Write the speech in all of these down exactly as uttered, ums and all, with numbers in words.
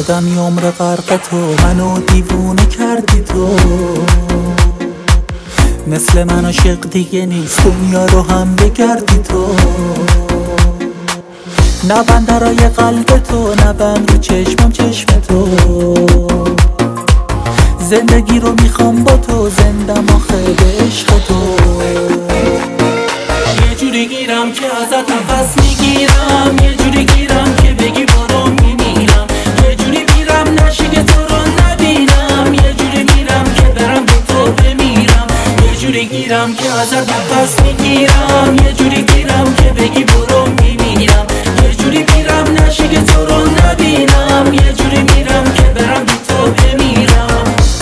شدم یه عمر غرق تو، منو دیوونه کردی تو. مثل من عاشق دیگه نیست، دنیا رو هم بگردی تو. نبند درای قلب تو، نبند رو چشمم چشم تو. زندگی رو میخوام با تو، زندم آخه به عشق تو. یه جوری گیرم که ازت نفس میگیرم، یه جوری گیرم که بگی برو میمیرم. یه جوری میرم نشی که تو رو نبینم، یه جوری میرم که برم به تو بمیرم. یه جوری گیرم که ازت نفس میگیرم، یه جوری گیرم که بگی برو میمیرم. یه جوری میرم نشی که تو رو نبینم، یه جوری میرم که برم به تو بمیرم.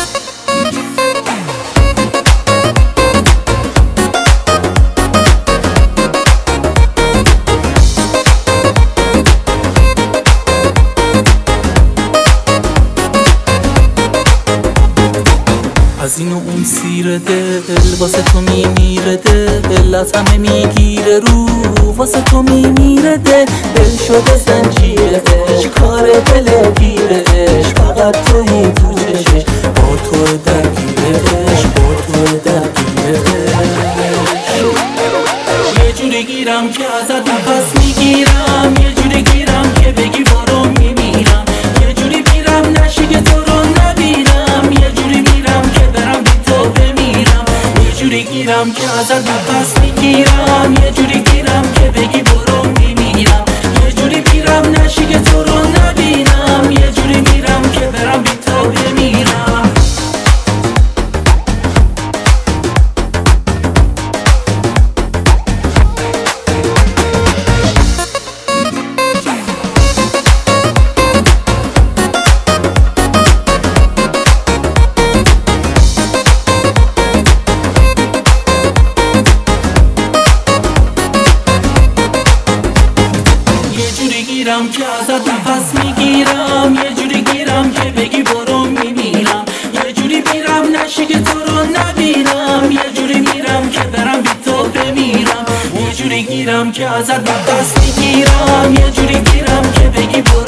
از این و اون سیر دل، واسه تو میمیره دل. از همه میگیره رو، واسه تو میمیره دل. دل شده زنجیرش، کار دل گیرش. فقط تویی تو چشش، با تو درگیرش، با تو درگیرش. یه جوری گیرم که ازت نفس میگیرم، یه جوری گیرم که بگی برو میمیرم. یه جوری میرم نشی که تو رو نبینم، یه جوری میرم که برم بی تو بمیرم. یه جوری گیرم که ازت نفس میگیرم، یه جوری گیرم که بگی برو میمیرم. یه جوری میرم نشی که تو رو نبینم، یه جوری میرم که برم بی تو بمیرم. گیرم که ازت نفس میگیرم، یه جوری گیرم که بگی برو میمیرم. یه جوری میرم نشی که تو رو نبینم، یه جوری میرم که برم بی تو بمیرم. یه جوری گیرم که ازت نفس میگیرم، یه جوری گیرم که بگی برو